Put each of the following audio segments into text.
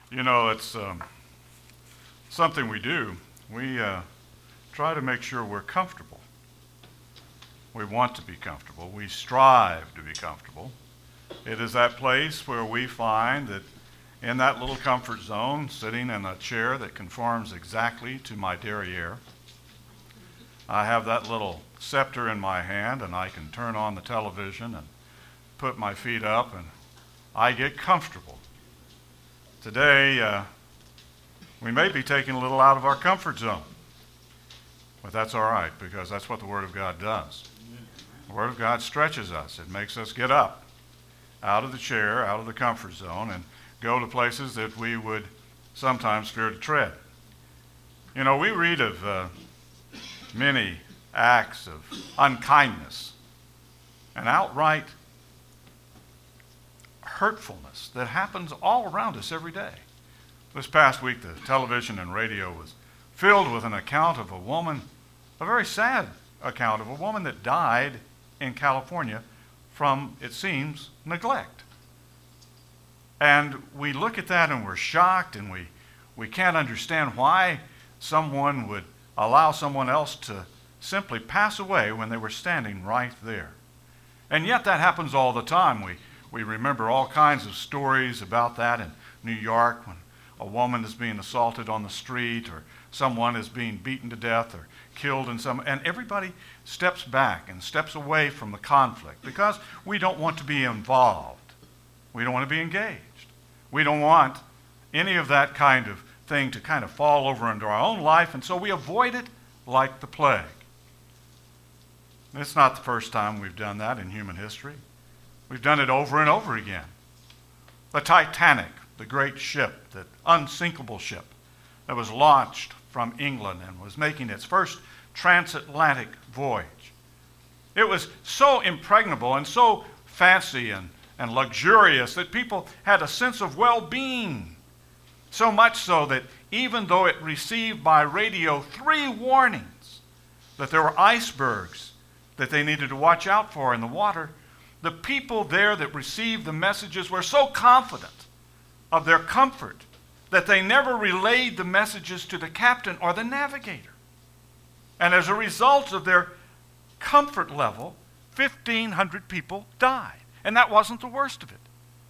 You know, it's something we do. We try to make sure we're comfortable. We want to be comfortable. We strive to be comfortable. It is that place where we find that in that little comfort zone, sitting in a chair that conforms exactly to my derriere, I have that little scepter in my hand and I can turn on the television and put my feet up and I get comfortable. Today, we may be taking a little out of our comfort zone, but that's all right because that's what the Word of God does. The Word of God stretches us. It makes us get up out of the chair, out of the comfort zone, and go to places that we would sometimes fear to tread. You know, we read of many acts of unkindness and outright hurtfulness that happens all around us every day. This past week, the television and radio was filled with an account of a woman, a very sad account of a woman that died in California from, it seems, neglect. And we look at that and we're shocked and we can't understand why someone would allow someone else to simply pass away when they were standing right there. And yet that happens all the time. We remember all kinds of stories about that in New York when a woman is being assaulted on the street or someone is being beaten to death or killed in some, and everybody steps back and steps away from the conflict because we don't want to be involved. We don't want to be engaged. We don't want any of that kind of thing to kind of fall over into our own life, and so we avoid it like the plague. It's not the first time we've done that in human history. We've done it over and over again. The Titanic, the great ship, the unsinkable ship that was launched from England and was making its first transatlantic voyage. It was so impregnable and so fancy and luxurious that people had a sense of well-being. So much so that even though it received by radio 3 warnings that there were icebergs that they needed to watch out for in the water, the people there that received the messages were so confident of their comfort that they never relayed the messages to the captain or the navigator. And as a result of their comfort level, 1,500 people died. And that wasn't the worst of it.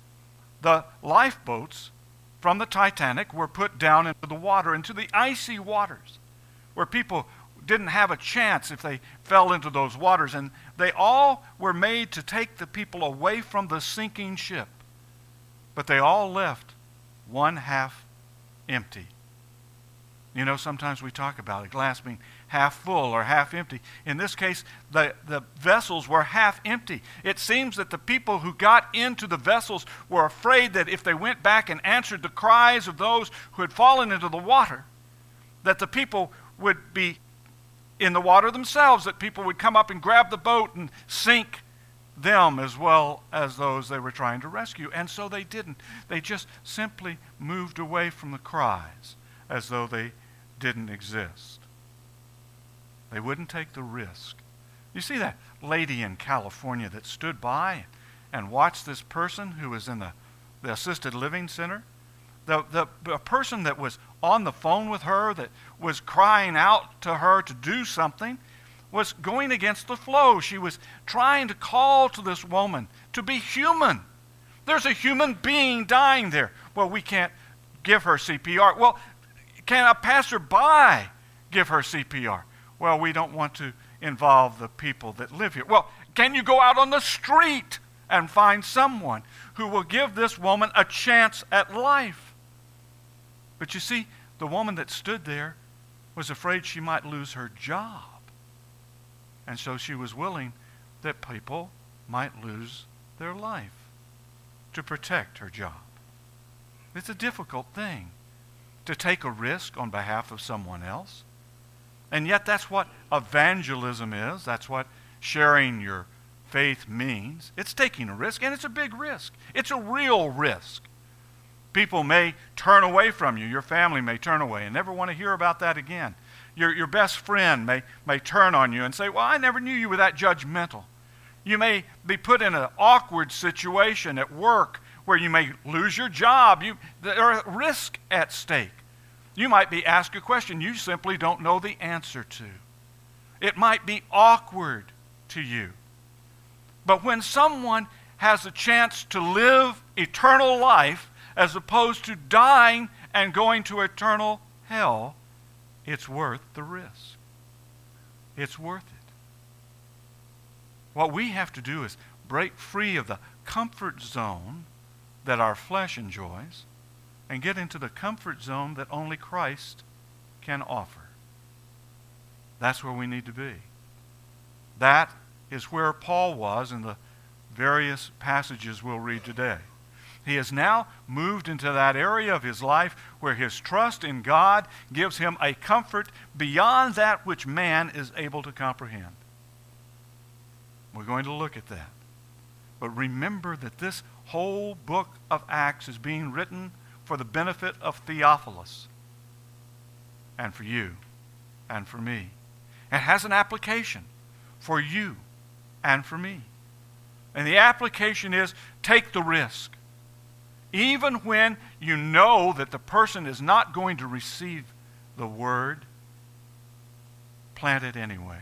The lifeboats from the Titanic were put down into the water, into the icy waters, where people didn't have a chance if they fell into those waters. And they all were made to take the people away from the sinking ship. But they all left one half empty. You know, sometimes we talk about a glass being half full or half empty. In this case, the vessels were half empty. It seems that the people who got into the vessels were afraid that if they went back and answered the cries of those who had fallen into the water, that the people would be in the water themselves, that people would come up and grab the boat and sink them as well as those they were trying to rescue. And so they didn't. They just simply moved away from the cries as though they didn't exist. They wouldn't take the risk. You see that lady in California that stood by and watched this person who was in the assisted living center? The person that was on the phone with her, that was crying out to her to do something, was going against the flow. She was trying to call to this woman to be human. There's a human being dying there. Well, we can't give her CPR. Well, can a passerby give her CPR? Well, we don't want to involve the people that live here. Well, can you go out on the street and find someone who will give this woman a chance at life? But you see, the woman that stood there was afraid she might lose her job. And so she was willing that people might lose their life to protect her job. It's a difficult thing to take a risk on behalf of someone else. And yet that's what evangelism is. That's what sharing your faith means. It's taking a risk, and it's a big risk. It's a real risk. People may turn away from you. Your family may turn away and never want to hear about that again. Your best friend may turn on you and say, well, I never knew you were that judgmental. You may be put in an awkward situation at work where you may lose your job. There are risks at stake. You might be asked a question you simply don't know the answer to. It might be awkward to you. But when someone has a chance to live eternal life as opposed to dying and going to eternal hell, it's worth the risk. It's worth it. What we have to do is break free of the comfort zone that our flesh enjoys and get into the comfort zone that only Christ can offer. That's where we need to be. That is where Paul was in the various passages we'll read today. He has now moved into that area of his life where his trust in God gives him a comfort beyond that which man is able to comprehend. We're going to look at that. But remember that this whole book of Acts is being written for the benefit of Theophilus and for you and for me. It has an application for you and for me. And the application is take the risk. Even when you know that the person is not going to receive the word, plant it anyway.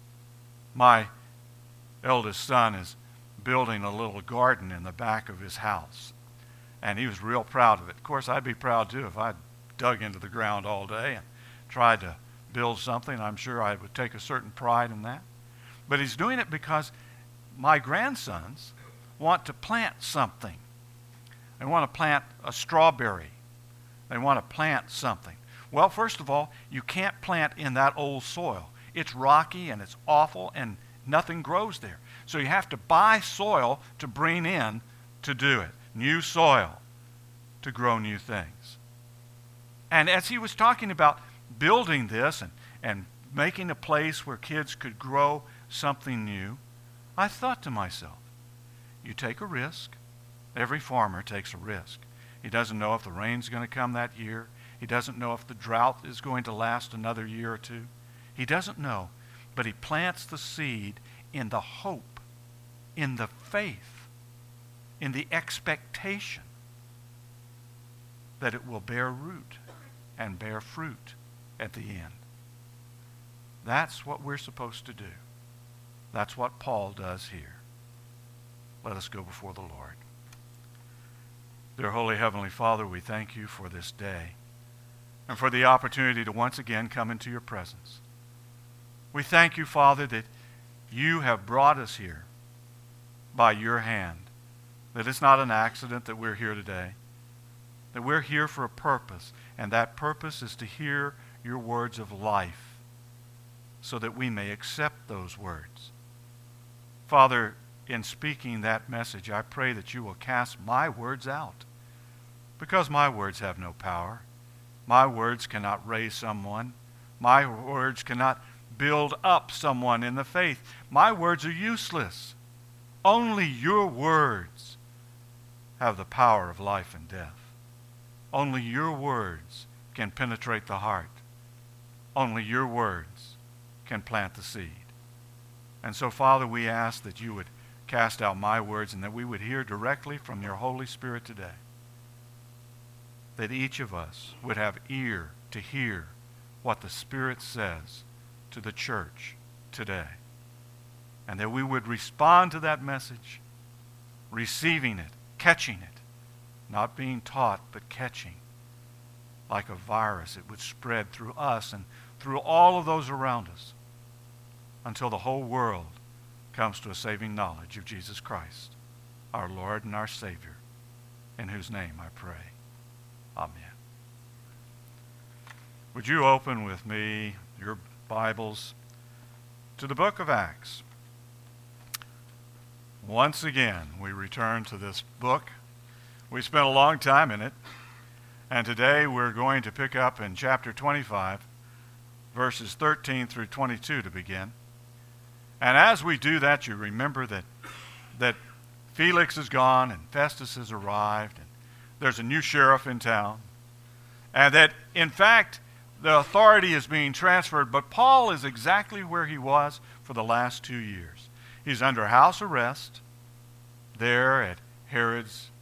My eldest son is building a little garden in the back of his house, and he was real proud of it. Of course, I'd be proud too if I dug into the ground all day and tried to build something. I'm sure I would take a certain pride in that. But he's doing it because my grandsons want to plant something. They want to plant a strawberry. They want to plant something. Well, first of all, you can't plant in that old soil. It's rocky and it's awful and nothing grows there. So you have to buy soil to bring in to do it. New soil to grow new things. And as he was talking about building this and making a place where kids could grow something new, I thought to myself, you take a risk. Every farmer takes a risk. He doesn't know if the rain's going to come that year. He doesn't know if the drought is going to last another year or two. He doesn't know, but he plants the seed in the hope, in the faith, in the expectation that it will bear root and bear fruit at the end. That's what we're supposed to do. That's what Paul does here. Let us go before the Lord. Dear Holy Heavenly Father, we thank you for this day and for the opportunity to once again come into your presence. We thank you, Father, that you have brought us here by your hand, that it's not an accident that we're here today, that we're here for a purpose, and that purpose is to hear your words of life so that we may accept those words. Father, in speaking that message, I pray that you will cast my words out, because my words have no power. My words cannot raise someone. My words cannot build up someone in the faith. My words are useless. Only your words have the power of life and death. Only your words can penetrate the heart. Only your words can plant the seed. And so, Father, we ask that you would cast out my words and that we would hear directly from your Holy Spirit today. That each of us would have ear to hear what the Spirit says to the church today. And that we would respond to that message, receiving it, catching it, not being taught, but catching. Like a virus, it would spread through us and through all of those around us until the whole world comes to a saving knowledge of Jesus Christ, our Lord and our Savior, in whose name I pray. Amen. Would you open with me your Bibles to the book of Acts? Once again, we return to this book. We spent a long time in it, and today we're going to pick up in chapter 25, verses 13 through 22 to begin. And as we do that, you remember that Felix is gone and Festus has arrived, and there's a new sheriff in town, and that, in fact, the authority is being transferred, but Paul is exactly where he was for the last 2 years. He's under house arrest there at Herod's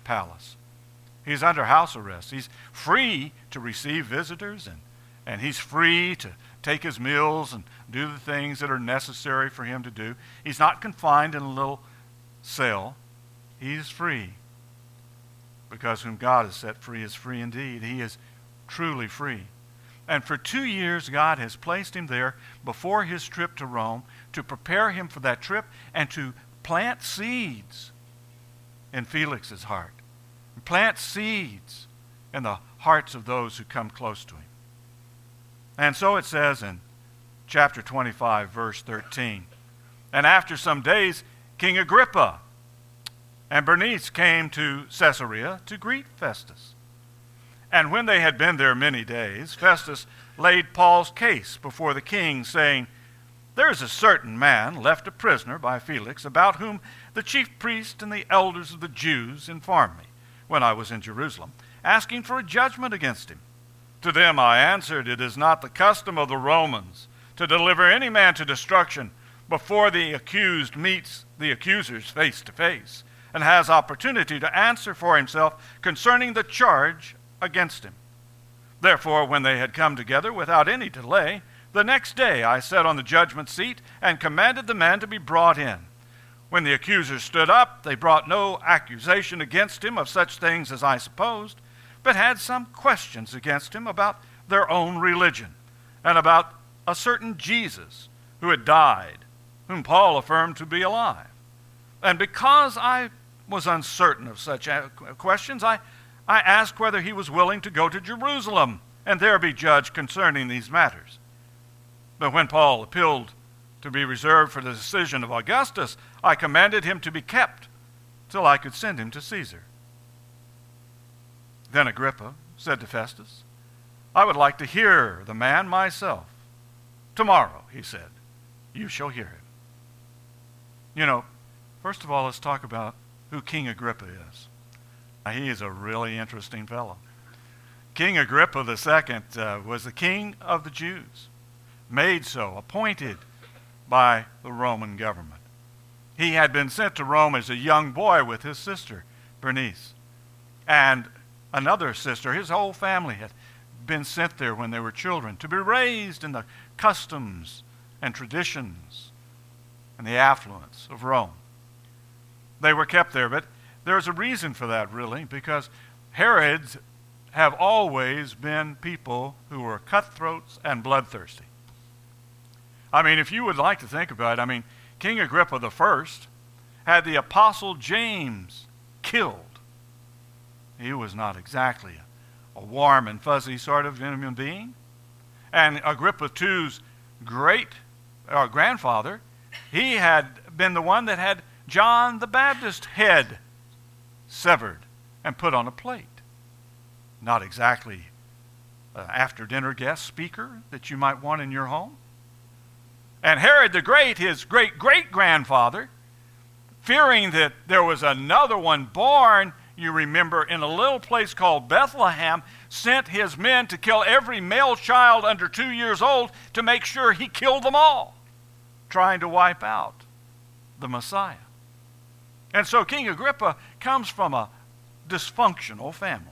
palace. He's under house arrest. He's free to receive visitors, and he's free to take his meals and do the things that are necessary for him to do. He's not confined in a little cell. He's free, because whom God has set free is free indeed. He is truly free. And for 2 years, God has placed him there before his trip to Rome to prepare him for that trip and to plant seeds in Felix's heart. Plant seeds in the hearts of those who come close to him. And so it says in chapter 25, verse 13, "And after some days, King Agrippa and Bernice came to Caesarea to greet Festus. And when they had been there many days, Festus laid Paul's case before the king, saying, 'There is a certain man left a prisoner by Felix, about whom the chief priest and the elders of the Jews informed me when I was in Jerusalem, asking for a judgment against him. To them I answered, it is not the custom of the Romans to deliver any man to destruction before the accused meets the accusers face to face, and has opportunity to answer for himself concerning the charge against him. Therefore, when they had come together without any delay, the next day I sat on the judgment seat and commanded the man to be brought in. When the accusers stood up, they brought no accusation against him of such things as I supposed, but had some questions against him about their own religion, and about a certain Jesus who had died, whom Paul affirmed to be alive. And because I was uncertain of such questions, I asked whether he was willing to go to Jerusalem and there be judged concerning these matters. But when Paul appealed to be reserved for the decision of Augustus, I commanded him to be kept till I could send him to Caesar.' Then Agrippa said to Festus, 'I would like to hear the man myself.' 'Tomorrow,' he said, 'you shall hear him.'" You know, first of all, let's talk about who King Agrippa is. He is a really interesting fellow. King Agrippa II was the king of the Jews, made so, appointed by the Roman government. He had been sent to Rome as a young boy with his sister, Bernice, and another sister. His whole family had been sent there when they were children to be raised in the customs and traditions and the affluence of Rome. They were kept there, but there's a reason for that, really, because Herods have always been people who were cutthroats and bloodthirsty. I mean, if you would like to think about it, King Agrippa I had the Apostle James killed. He was not exactly a warm and fuzzy sort of human being. And Agrippa II's grandfather, he had been the one that had John the Baptist's head severed and put on a plate. Not exactly an after-dinner guest speaker that you might want in your home. And Herod the Great, his great-great-grandfather, fearing that there was another one born, you remember, in a little place called Bethlehem, sent his men to kill every male child under 2 years old to make sure he killed them all, trying to wipe out the Messiah. And so King Agrippa comes from a dysfunctional family.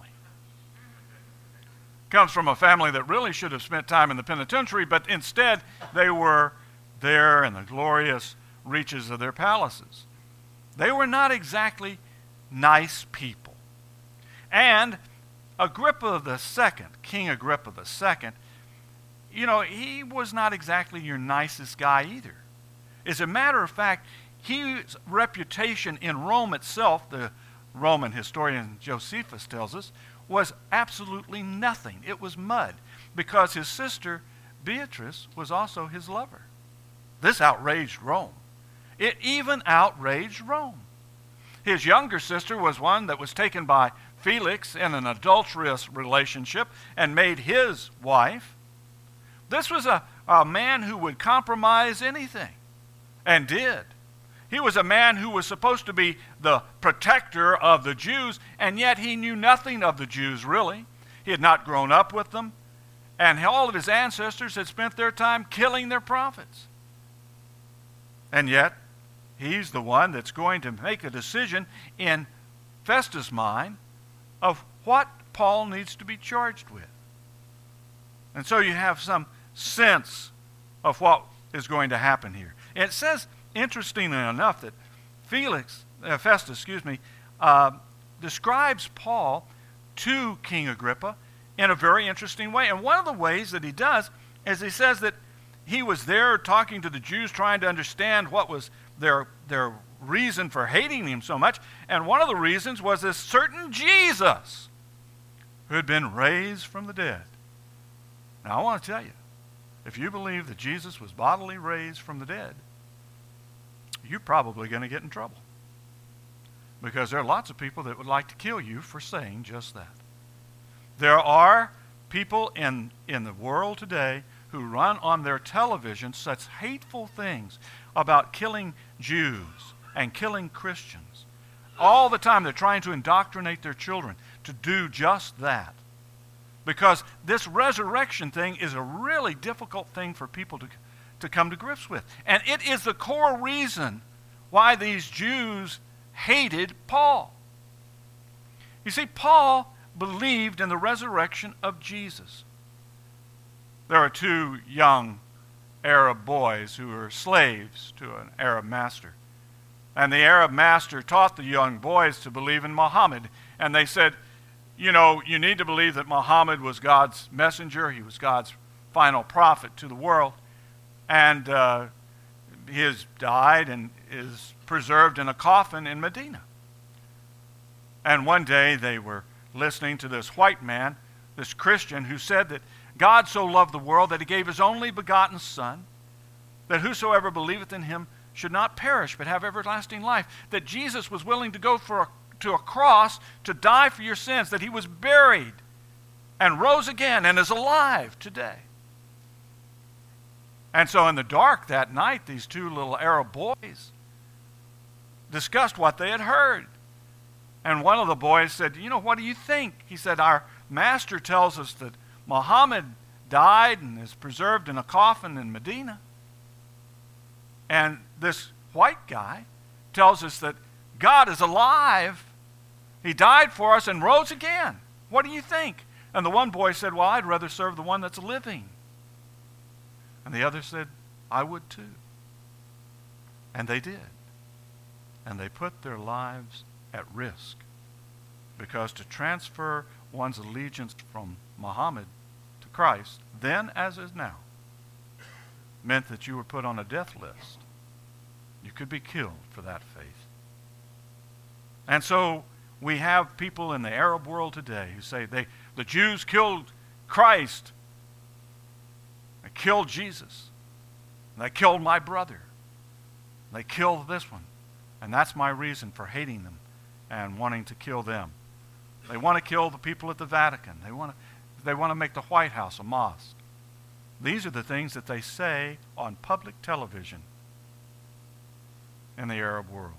Comes from a family that really should have spent time in the penitentiary, but instead they were there in the glorious reaches of their palaces. They were not exactly nice people. And Agrippa II, King Agrippa II, he was not exactly your nicest guy either. As a matter of fact, his reputation in Rome itself, the Roman historian Josephus tells us, was absolutely nothing. It was mud, because his sister Beatrice was also his lover. This outraged Rome. It even outraged Rome. His younger sister was one that was taken by Felix in an adulterous relationship and made his wife. This was a man who would compromise anything, and did. He was a man who was supposed to be the protector of the Jews, and yet he knew nothing of the Jews, really. He had not grown up with them, and all of his ancestors had spent their time killing their prophets. And yet, he's the one that's going to make a decision in Festus' mind of what Paul needs to be charged with. And so you have some sense of what is going to happen here. It says, interestingly enough, that Festus, describes Paul to King Agrippa in a very interesting way. And one of the ways that he does is he says that he was there talking to the Jews, trying to understand what was their reason for hating him so much. And one of the reasons was this certain Jesus who had been raised from the dead. Now I want to tell you, if you believe that Jesus was bodily raised from the dead, you're probably going to get in trouble. Because there are lots of people that would like to kill you for saying just that. There are people in the world today who run on their television such hateful things about killing Jews and killing Christians. All the time they're trying to indoctrinate their children to do just that. Because this resurrection thing is a really difficult thing for people to come to grips with. And it is the core reason why these Jews hated Paul. You see, Paul believed in the resurrection of Jesus. There are two young Arab boys who were slaves to an Arab master. And the Arab master taught the young boys to believe in Muhammad. And they said, you know, you need to believe that Muhammad was God's messenger. He was God's final prophet to the world. And he has died and is preserved in a coffin in Medina. And one day they were listening to this white man, this Christian, who said that God so loved the world that he gave his only begotten Son, that whosoever believeth in him should not perish but have everlasting life, that Jesus was willing to go to a cross to die for your sins, that he was buried and rose again and is alive today. And so in the dark that night, these two little Arab boys discussed what they had heard. And one of the boys said, you know, what do you think? He said, our master tells us that Muhammad died and is preserved in a coffin in Medina. And this white guy tells us that God is alive. He died for us and rose again. What do you think? And the one boy said, well, I'd rather serve the one that's living. And the other said, I would too. And they did. And they put their lives at risk. Because to transfer one's allegiance from Muhammad to Christ, then as is now, meant that you were put on a death list. You could be killed for that faith. And so we have people in the Arab world today who say the Jews killed Christ. They killed Jesus. They killed my brother. They killed this one. And that's my reason for hating them and wanting to kill them. They want to kill the people at the Vatican. They want to make the White House a mosque. These are the things that they say on public television in the Arab world.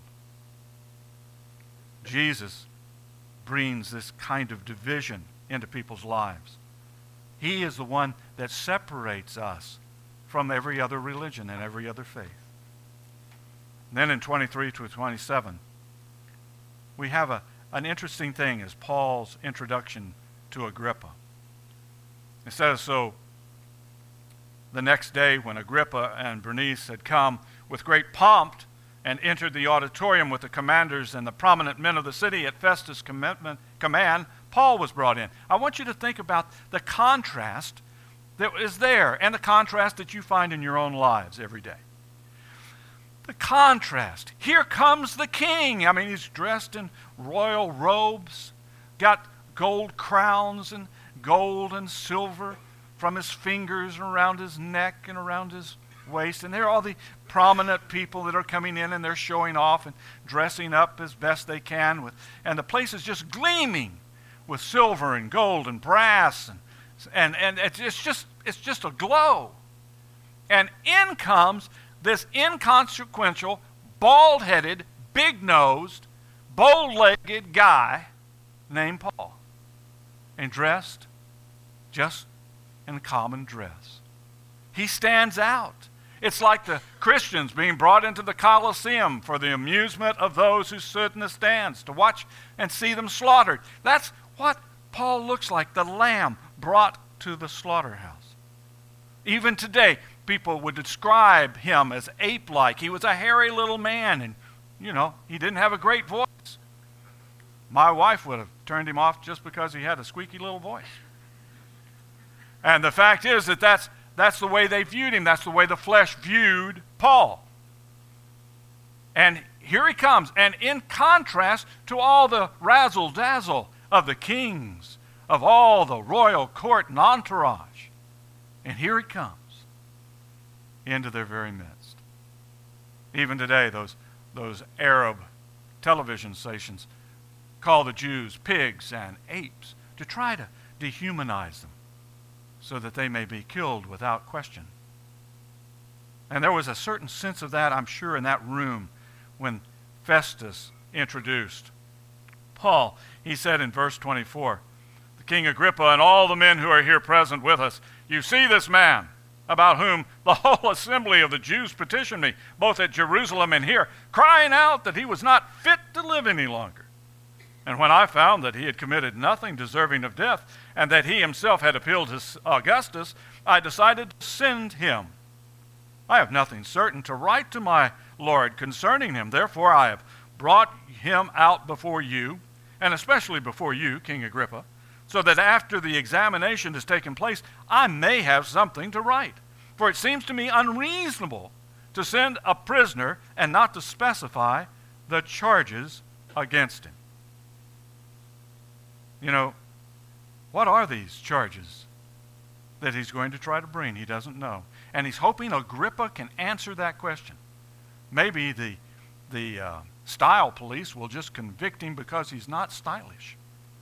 Jesus brings this kind of division into people's lives. He is the one that separates us from every other religion and every other faith. And then in 23 to 27, we have an interesting thing as Paul's introduction to Agrippa. It says, so the next day when Agrippa and Bernice had come with great pomp and entered the auditorium with the commanders and the prominent men of the city at Festus' command, Paul was brought in. I want you to think about the contrast that is there and the contrast that you find in your own lives every day. The contrast. Here comes the king. I mean, he's dressed in royal robes, got gold crowns and gold and silver from his fingers and around his neck and around his waist. And there are all the prominent people that are coming in and they're showing off and dressing up as best they can. And the place is just gleaming with silver and gold and brass. And it's just a glow. And in comes this inconsequential, bald-headed, big-nosed, bow-legged guy named Paul, and dressed just in common dress. He stands out. It's like the Christians being brought into the Colosseum for the amusement of those who stood in the stands to watch and see them slaughtered. That's what Paul looks like, the lamb brought to the slaughterhouse. Even today, people would describe him as ape-like. He was a hairy little man, and, he didn't have a great voice. My wife would have turned him off just because he had a squeaky little voice. And the fact is that that's the way they viewed him. That's the way the flesh viewed Paul. And here he comes. And in contrast to all the razzle-dazzle of the kings, of all the royal court and entourage, and here he comes into their very midst. Even today, those Arab television stations call the Jews pigs and apes to try to dehumanize them so that they may be killed without question. And there was a certain sense of that, I'm sure, in that room when Festus introduced Paul. He said in verse 24, "The King Agrippa and all the men who are here present with us, you see this man about whom the whole assembly of the Jews petitioned me, both at Jerusalem and here, crying out that he was not fit to live any longer. And when I found that he had committed nothing deserving of death, and that he himself had appealed to Augustus, I decided to send him. I have nothing certain to write to my Lord concerning him. Therefore I have brought him out before you, and especially before you, King Agrippa, so that after the examination has taken place, I may have something to write. For it seems to me unreasonable to send a prisoner and not to specify the charges against him." What are these charges that he's going to try to bring? He doesn't know. And he's hoping Agrippa can answer that question. Maybe the style police will just convict him because he's not stylish.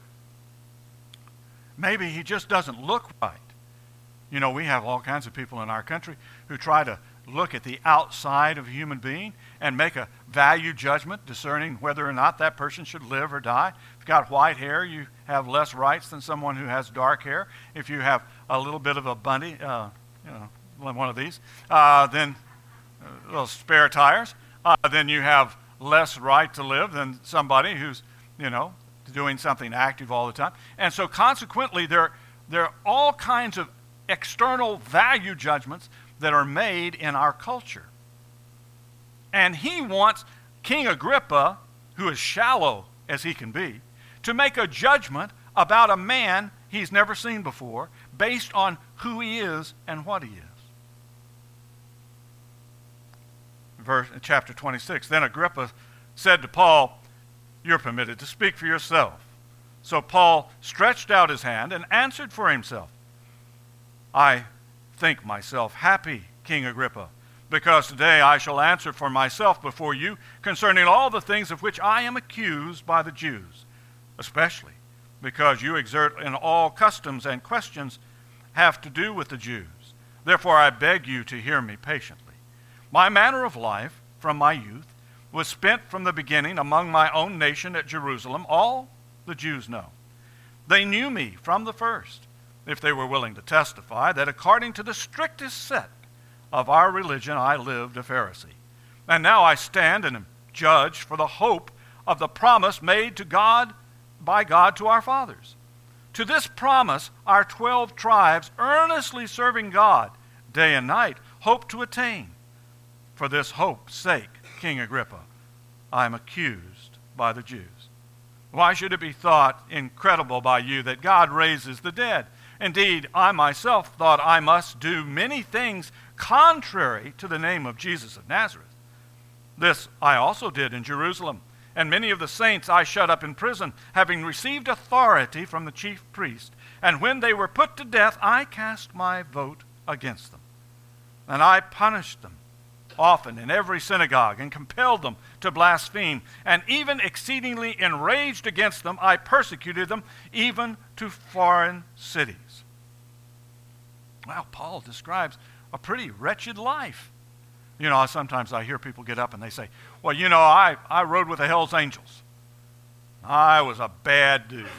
Maybe he just doesn't look right. We have all kinds of people in our country who try to look at the outside of a human being and make a value judgment discerning whether or not that person should live or die. If you've got white hair, you have less rights than someone who has dark hair. If you have a little bit of a bunny, one of these, then little spare tires, then you have less right to live than somebody who's, doing something active all the time. And so consequently, there are all kinds of external value judgments that are made in our culture. And he wants King Agrippa, who is shallow as he can be, to make a judgment about a man he's never seen before based on who he is and what he is. Chapter 26, "Then Agrippa said to Paul, 'You're permitted to speak for yourself.' So Paul stretched out his hand and answered for himself. 'I think myself happy, King Agrippa, because today I shall answer for myself before you concerning all the things of which I am accused by the Jews, especially because you exert in all customs and questions have to do with the Jews. Therefore I beg you to hear me patiently. My manner of life from my youth was spent from the beginning among my own nation at Jerusalem. All the Jews know. They knew me from the first, if they were willing to testify, that according to the strictest set of our religion I lived a Pharisee. And now I stand and am judged for the hope of the promise made to God by God to our fathers. To this promise our 12 tribes, earnestly serving God day and night, hope to attain. For this hope's sake, King Agrippa, I am accused by the Jews. Why should it be thought incredible by you that God raises the dead? Indeed, I myself thought I must do many things contrary to the name of Jesus of Nazareth. This I also did in Jerusalem, and many of the saints I shut up in prison, having received authority from the chief priest. And when they were put to death, I cast my vote against them. And I punished them often in every synagogue, and compelled them to blaspheme. And even exceedingly enraged against them, I persecuted them even to foreign cities." Well, Paul describes a pretty wretched life. Sometimes I hear people get up and they say, "Well, I rode with the Hells Angels. I was a bad dude."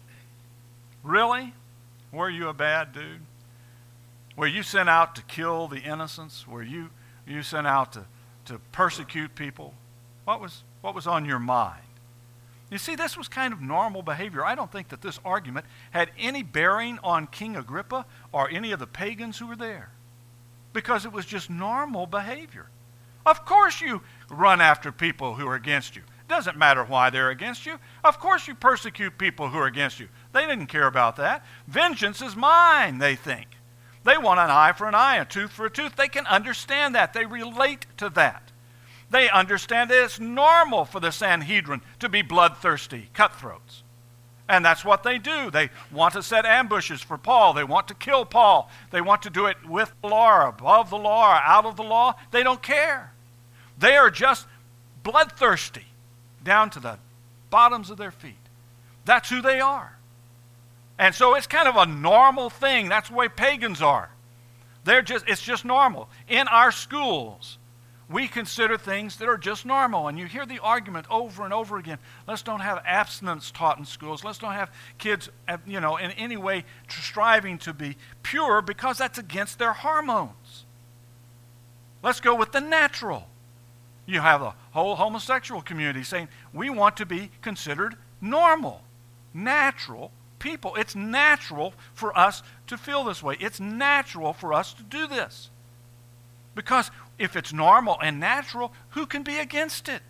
Really? Were you a bad dude? Were you sent out to kill the innocents? Were you you sent out to persecute people? What was on your mind? You see, this was kind of normal behavior. I don't think that this argument had any bearing on King Agrippa or any of the pagans who were there, because it was just normal behavior. Of course you run after people who are against you. It doesn't matter why they're against you. Of course you persecute people who are against you. They didn't care about that. Vengeance is mine, they think. They want an eye for an eye, a tooth for a tooth. They can understand that. They relate to that. They understand that it's normal for the Sanhedrin to be bloodthirsty, cutthroats. And that's what they do. They want to set ambushes for Paul. They want to kill Paul. They want to do it with the law, above the law, or out of the law. They don't care. They are just bloodthirsty down to the bottoms of their feet. That's who they are. And so it's kind of a normal thing. That's the way pagans are. It's just normal. In our schools, we consider things that are just normal. And you hear the argument over and over again. Let's don't have abstinence taught in schools. Let's don't have kids, in any way striving to be pure, because that's against their hormones. Let's go with the natural. You have the whole homosexual community saying, we want to be considered normal, natural people. It's natural for us to feel this way. It's natural for us to do this. Because if it's normal and natural, who can be against it?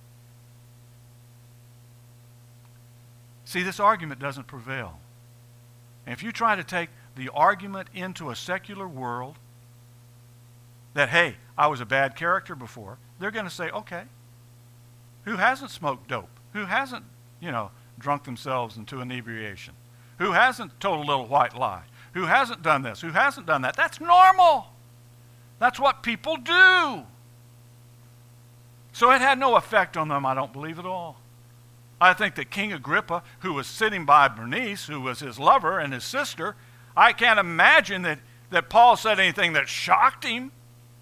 See, this argument doesn't prevail. And if you try to take the argument into a secular world that, hey, I was a bad character before, they're going to say, okay, who hasn't smoked dope? Who hasn't, drunk themselves into inebriation? Who hasn't told a little white lie? Who hasn't done this? Who hasn't done that? That's normal. That's what people do. So it had no effect on them, I don't believe at all. I think that King Agrippa, who was sitting by Bernice, who was his lover and his sister, I can't imagine that Paul said anything that shocked him.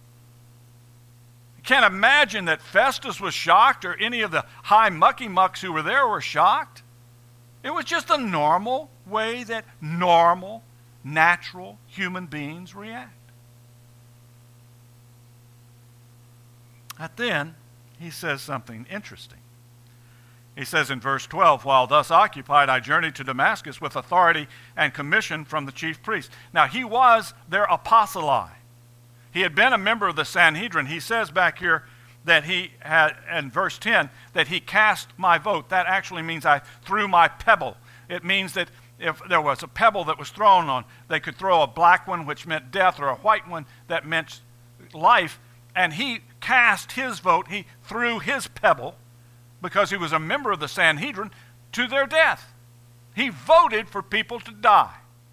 I can't imagine that Festus was shocked, or any of the high mucky-mucks who were there were shocked. It was just a normal way that normal, natural human beings react. But then he says something interesting. He says in verse 12, while thus occupied, I journeyed to Damascus with authority and commission from the chief priest. Now, he was their apostoli. He had been a member of the Sanhedrin. He says back here that he had, in verse 10, that he cast my vote. That actually means I threw my pebble. It means that if there was a pebble that was thrown on, they could throw a black one, which meant death, or a white one that meant life. And he cast his vote. He threw his pebble, because he was a member of the Sanhedrin, to their death. He voted for people to die.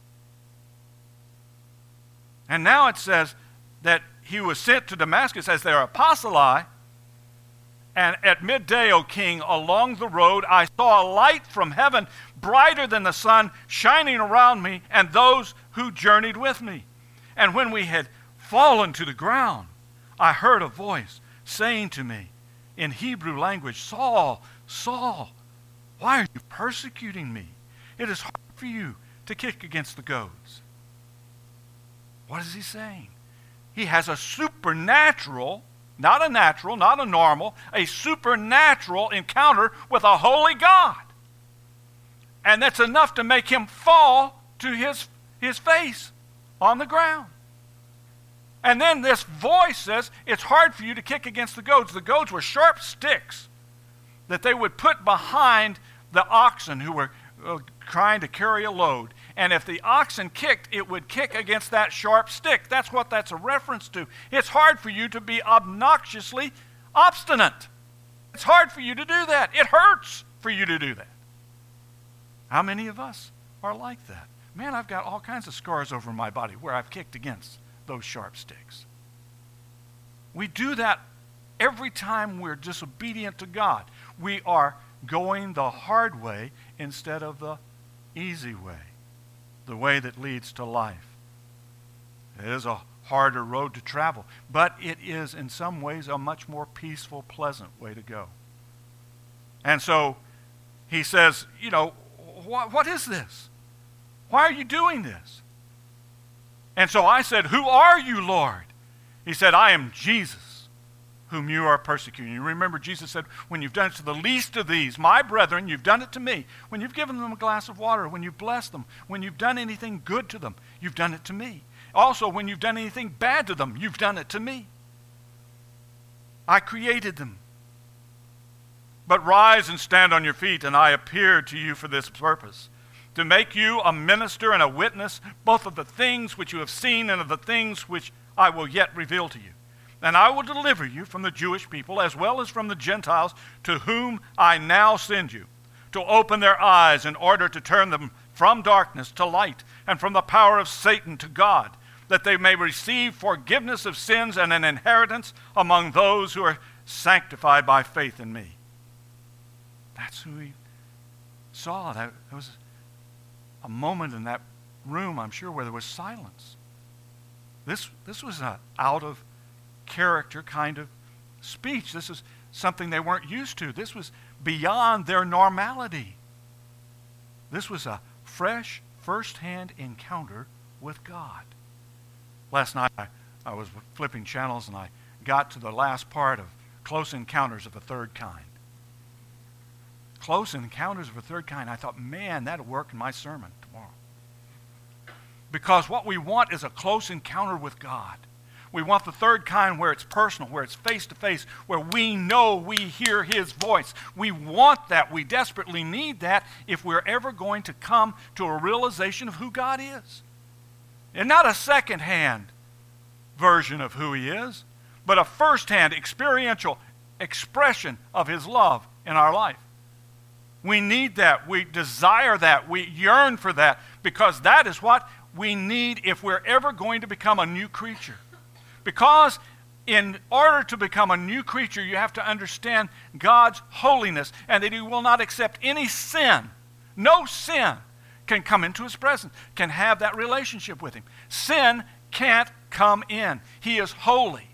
And now it says that he was sent to Damascus as their apostoli. And at midday, O king, along the road, I saw a light from heaven, brighter than the sun, shining around me and those who journeyed with me. And when we had fallen to the ground, I heard a voice saying to me in Hebrew language, Saul, Saul, why are you persecuting me? It is hard for you to kick against the goads. What is he saying? He has a supernatural, not a natural, not a normal, a supernatural encounter with a holy God. And that's enough to make him fall to his face on the ground. And then this voice says, it's hard for you to kick against the goads. The goads were sharp sticks that they would put behind the oxen who were trying to carry a load. And if the oxen kicked, it would kick against that sharp stick. That's what that's a reference to. It's hard for you to be obnoxiously obstinate. It's hard for you to do that. It hurts for you to do that. How many of us are like that? Man, I've got all kinds of scars over my body where I've kicked against those sharp sticks. We do that every time we're disobedient to God. We are going the hard way instead of the easy way, the way that leads to life. It is a harder road to travel, but it is in some ways a much more peaceful, pleasant way to go. And so he says, what is this? Why are you doing this? And so I said, who are you, Lord? He said, I am Jesus, whom you are persecuting. You remember Jesus said, when you've done it to the least of these, my brethren, you've done it to me. When you've given them a glass of water, when you've blessed them, when you've done anything good to them, you've done it to me. Also, when you've done anything bad to them, you've done it to me. I created them. But rise and stand on your feet, and I appeared to you for this purpose, to make you a minister and a witness, both of the things which you have seen and of the things which I will yet reveal to you. And I will deliver you from the Jewish people as well as from the Gentiles, to whom I now send you, to open their eyes in order to turn them from darkness to light, and from the power of Satan to God, that they may receive forgiveness of sins and an inheritance among those who are sanctified by faith in me. That's who he saw. There was a moment in that room, I'm sure, where there was silence. This was an out-of-character kind of speech. This is something they weren't used to. This was beyond their normality. This was a fresh, first-hand encounter with God. Last night, I was flipping channels, and I got to the last part of Close Encounters of a Third Kind. Close Encounters of a Third Kind. I thought, man, that'll work in my sermon tomorrow. Because what we want is a close encounter with God. We want the third kind where it's personal, where it's face-to-face, where we know we hear his voice. We want that. We desperately need that if we're ever going to come to a realization of who God is. And not a second-hand version of who he is, but a first-hand, experiential expression of his love in our life. We need that. We desire that. We yearn for that, because that is what we need if we're ever going to become a new creature. Because in order to become a new creature, you have to understand God's holiness, and that he will not accept any sin. No sin can come into his presence, can have that relationship with him. Sin can't come in. He is holy.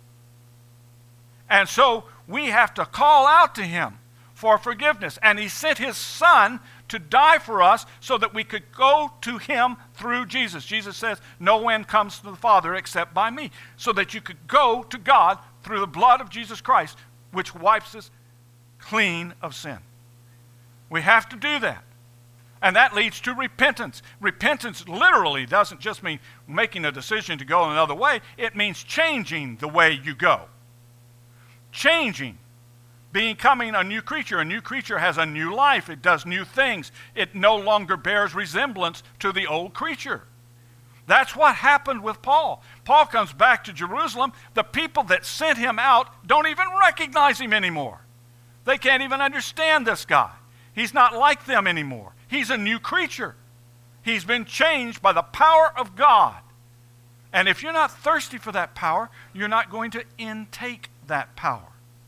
And so we have to call out to him for forgiveness. And he sent his Son to die for us so that we could go to him through Jesus. Jesus says, no one comes to the Father except by me. So that you could go to God through the blood of Jesus Christ, which wipes us clean of sin. We have to do that. And that leads to repentance. Repentance literally doesn't just mean making a decision to go another way. It means changing the way you go. Changing. Becoming a new creature. A new creature has a new life. It does new things. It no longer bears resemblance to the old creature. That's what happened with Paul. Paul comes back to Jerusalem. The people that sent him out don't even recognize him anymore. They can't even understand this guy. He's not like them anymore. He's a new creature. He's been changed by the power of God. And if you're not thirsty for that power, you're not going to intake that power.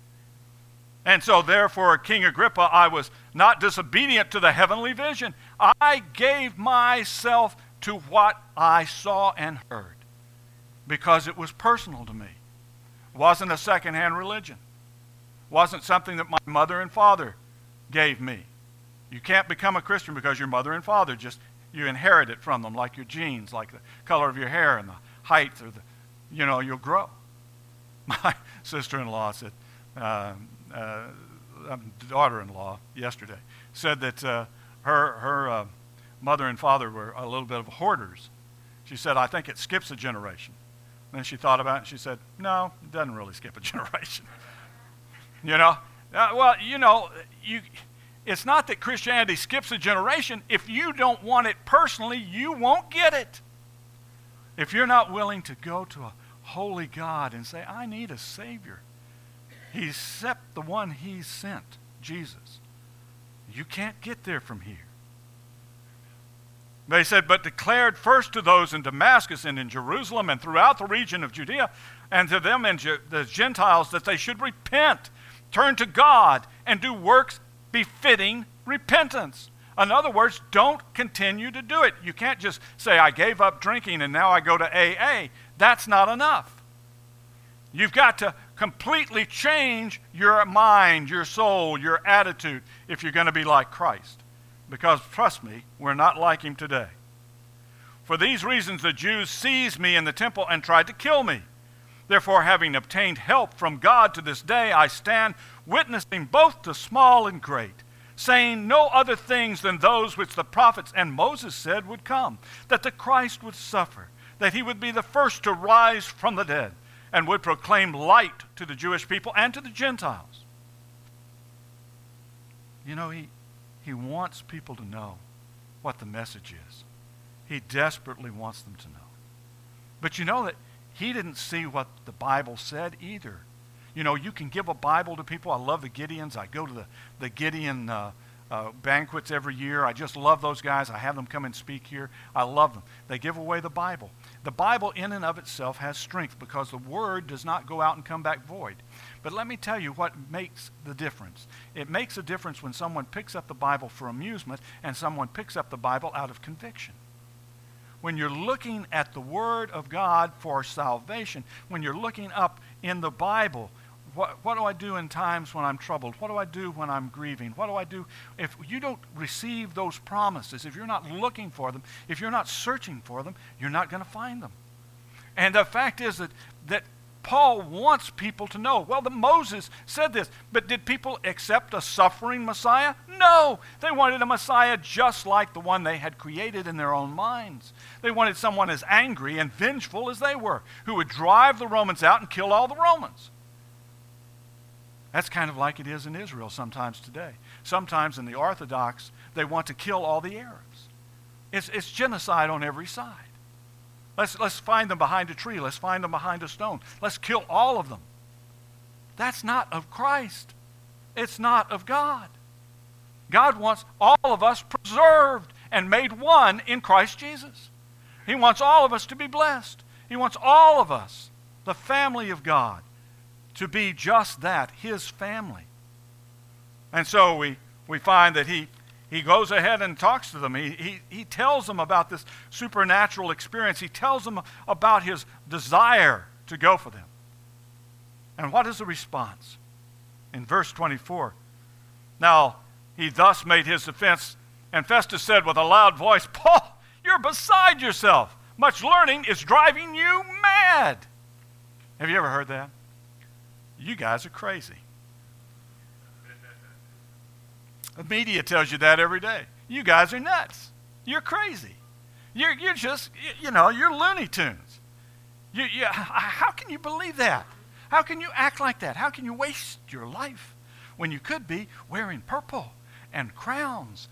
And so therefore, King Agrippa, I was not disobedient to the heavenly vision. I gave myself to what I saw and heard because it was personal to me. It wasn't a secondhand religion. It wasn't something that my mother and father gave me. You can't become a Christian because your mother and father you inherit it from them, like your genes, like the color of your hair and the height, or you'll grow. My sister-in-law said, daughter-in-law yesterday, said that her mother and father were a little bit of hoarders. She said, I think it skips a generation. And then she thought about it and she said, no, it doesn't really skip a generation. It's not that Christianity skips a generation. If you don't want it personally, you won't get it. If you're not willing to go to a holy God and say, I need a Savior, except the one he sent, Jesus, you can't get there from here. They said, but declared first to those in Damascus and in Jerusalem and throughout the region of Judea, and to them and the Gentiles, that they should repent, turn to God, and do works befitting repentance. In other words, don't continue to do it. You can't just say, I gave up drinking and now I go to AA. That's not enough. You've got to completely change your mind, your soul, your attitude if you're going to be like Christ. Because, trust me, we're not like him today. For these reasons, the Jews seized me in the temple and tried to kill me. Therefore, having obtained help from God to this day, I stand witnessing both to small and great, saying no other things than those which the prophets and Moses said would come, that the Christ would suffer, that he would be the first to rise from the dead, and would proclaim light to the Jewish people and to the Gentiles. You know, he wants people to know what the message is. He desperately wants them to know. But you know that he didn't see what the Bible said either. You know, you can give a Bible to people. I love the Gideons. I go to the Gideon banquets every year. I just love those guys. I have them come and speak here. I love them. They give away the Bible. The Bible in and of itself has strength because the Word does not go out and come back void. But let me tell you what makes the difference. It makes a difference when someone picks up the Bible for amusement and someone picks up the Bible out of conviction. When you're looking at the Word of God for salvation, when you're looking up in the Bible, what do I do in times when I'm troubled? What do I do when I'm grieving? What do I do if you don't receive those promises? If you're not looking for them, if you're not searching for them, you're not going to find them. And the fact is that Paul wants people to know. Well, Moses said this, but did people accept a suffering Messiah? No. They wanted a Messiah just like the one they had created in their own minds. They wanted someone as angry and vengeful as they were, who would drive the Romans out and kill all the Romans. That's kind of like it is in Israel sometimes today. Sometimes in the Orthodox, they want to kill all the Arabs. It's genocide on every side. Let's find them behind a tree. Let's find them behind a stone. Let's kill all of them. That's not of Christ. It's not of God. God wants all of us preserved and made one in Christ Jesus. He wants all of us to be blessed. He wants all of us, the family of God, to be just that, his family. And so we find that he goes ahead and talks to them. He tells them about this supernatural experience. He tells them about his desire to go for them. And what is the response? In verse 24, now he thus made his defense, and Festus said with a loud voice, Paul, you're beside yourself. Much learning is driving you mad. Have you ever heard that? You guys are crazy. The media tells you that every day. You guys are nuts. You're crazy. You're just, you're Looney Tunes. How can you believe that? How can you act like that? How can you waste your life when you could be wearing purple and crowns?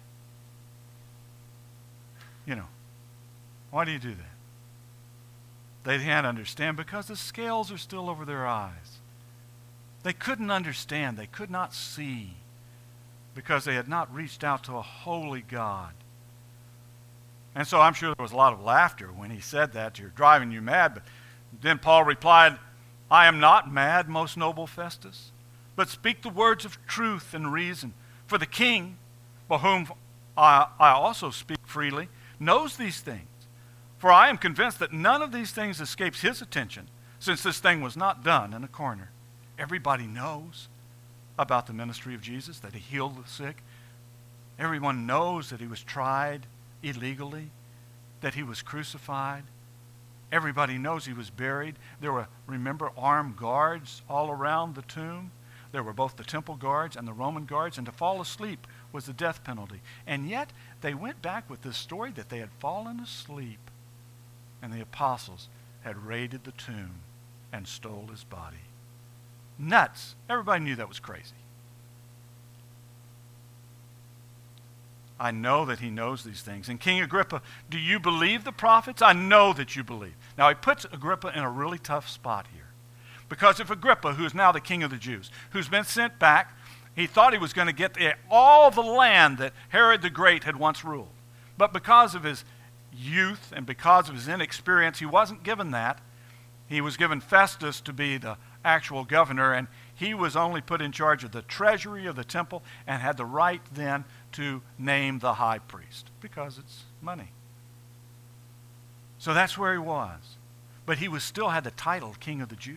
Why do you do that? They can't understand because the scales are still over their eyes. They couldn't understand. They could not see because they had not reached out to a holy God. And so I'm sure there was a lot of laughter when he said that, you're driving you mad. But then Paul replied, I am not mad, most noble Festus, but speak the words of truth and reason. For the king, for whom I also speak freely, knows these things. For I am convinced that none of these things escapes his attention, since this thing was not done in a corner. Everybody knows about the ministry of Jesus, that he healed the sick. Everyone knows that he was tried illegally, that he was crucified. Everybody knows he was buried. There were, remember, armed guards all around the tomb. There were both the temple guards and the Roman guards, and to fall asleep was the death penalty. And yet they went back with this story that they had fallen asleep and the apostles had raided the tomb and stole his body. Nuts. Everybody knew that was crazy. I know that he knows these things. And King Agrippa, do you believe the prophets? I know that you believe. Now he puts Agrippa in a really tough spot here. Because if Agrippa, who is now the king of the Jews, who's been sent back, he thought he was going to get all the land that Herod the Great had once ruled. But because of his youth and because of his inexperience, he wasn't given that. He was given Festus to be the actual governor, and he was only put in charge of the treasury of the temple and had the right then to name the high priest because it's money. So that's where he was. But he still had the title King of the Jews.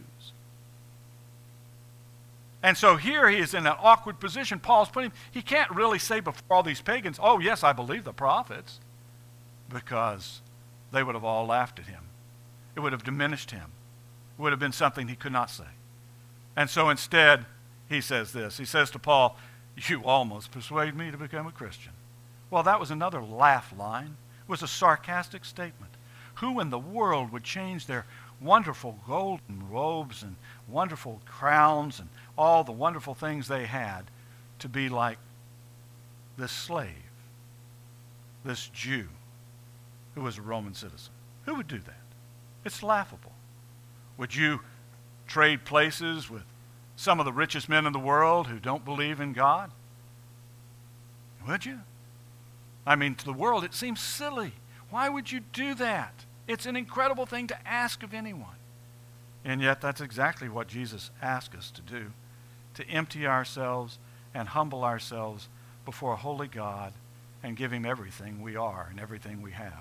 And so here he is in an awkward position. Paul's putting him, he can't really say before all these pagans, oh yes, I believe the prophets, because they would have all laughed at him. It would have diminished him. would have been something he could not say. And so instead, he says this. He says to Paul, "You almost persuade me to become a Christian." Well, that was another laugh line. It was a sarcastic statement. Who in the world would change their wonderful golden robes and wonderful crowns and all the wonderful things they had to be like this slave, this Jew who was a Roman citizen? Who would do that? It's laughable. Would you trade places with some of the richest men in the world who don't believe in God? Would you? I mean, to the world it seems silly. Why would you do that? It's an incredible thing to ask of anyone. And yet that's exactly what Jesus asked us to do, to empty ourselves and humble ourselves before a holy God and give him everything we are and everything we have.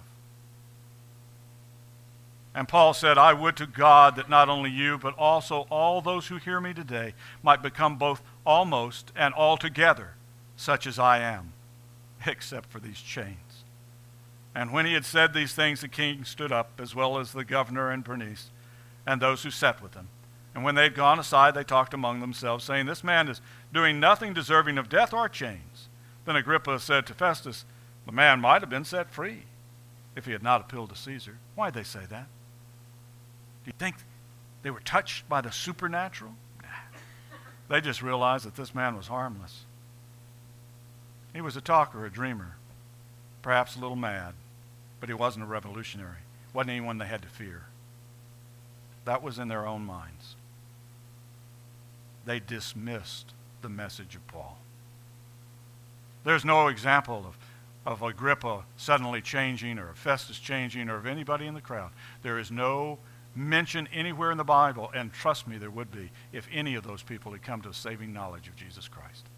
And Paul said, "I would to God that not only you, but also all those who hear me today might become both almost and altogether such as I am, except for these chains." And when he had said these things, the king stood up, as well as the governor and Bernice, and those who sat with him. And when they had gone aside, they talked among themselves, saying, "This man is doing nothing deserving of death or chains." Then Agrippa said to Festus, "The man might have been set free if he had not appealed to Caesar." Why'd they say that? Do you think they were touched by the supernatural? Nah. They just realized that this man was harmless. He was a talker, a dreamer, perhaps a little mad, but he wasn't a revolutionary. Wasn't anyone they had to fear. That was in their own minds. They dismissed the message of Paul. There's no example of Agrippa suddenly changing or of Festus changing or of anybody in the crowd. There is no mention anywhere in the Bible, and trust me, there would be if any of those people had come to a saving knowledge of Jesus Christ.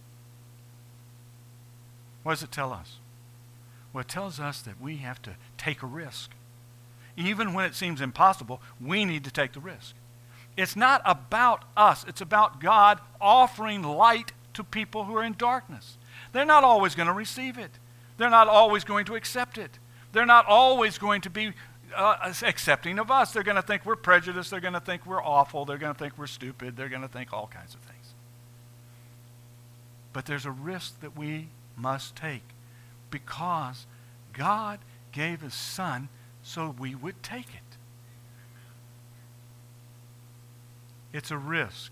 What does it tell us? Well, it tells us that we have to take a risk. Even when it seems impossible, we need to take the risk. It's not about us. It's about God offering light to people who are in darkness. They're not always going to receive it. They're not always going to accept it. They're not always going to be accepting of us. They're going to think we're prejudiced. They're going to think we're awful. They're going to think we're stupid. They're going to think all kinds of things. But there's a risk that we must take because God gave his Son so we would take it. It's a risk.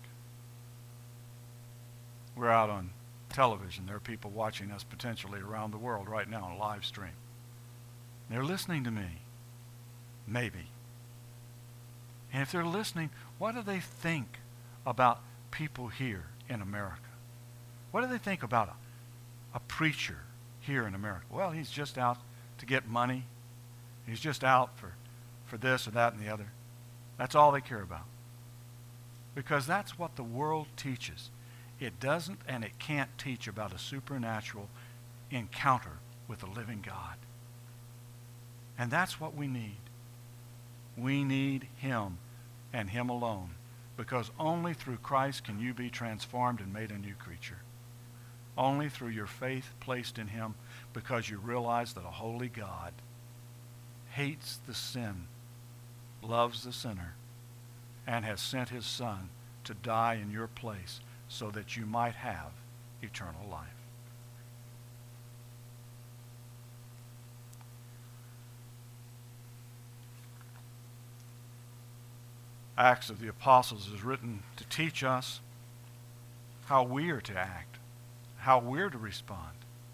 We're out on television. There are people watching us potentially around the world right now on a live stream. They're listening to me. Maybe. And if they're listening, what do they think about people here in America? What do they think about a preacher here in America? Well, he's just out to get money. He's just out for this or that and the other. That's all they care about. Because that's what the world teaches. It doesn't and it can't teach about a supernatural encounter with a living God. And that's what we need. We need him and him alone. Because only through Christ can you be transformed and made a new creature. Only through your faith placed in him, because you realize that a holy God hates the sin, loves the sinner, and has sent his Son to die in your place so that you might have eternal life. Acts of the Apostles is written to teach us how we are to act, how we're to respond.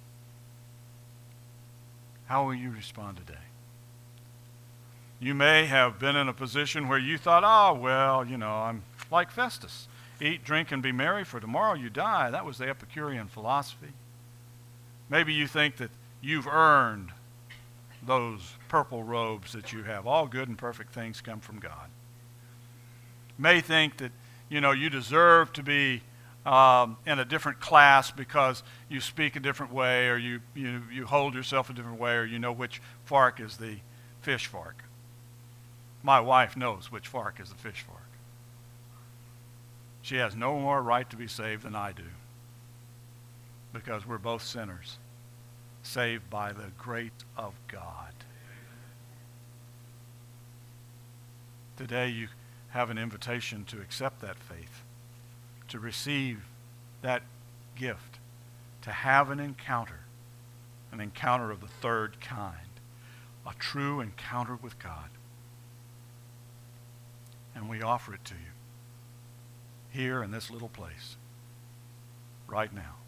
How will you respond today? You may have been in a position where you thought, I'm like Festus. Eat, drink, and be merry, for tomorrow you die. That was the Epicurean philosophy. Maybe you think that you've earned those purple robes that you have. All good and perfect things come from God. May think that, you deserve to be in a different class because you speak a different way, or you hold yourself a different way, or you know which fork is the fish fork. My wife knows which fork is the fish fork. She has no more right to be saved than I do, because we're both sinners, saved by the grace of God. Today you have an invitation to accept that faith, to receive that gift, to have an encounter of the third kind, a true encounter with God. And we offer it to you here in this little place, right now.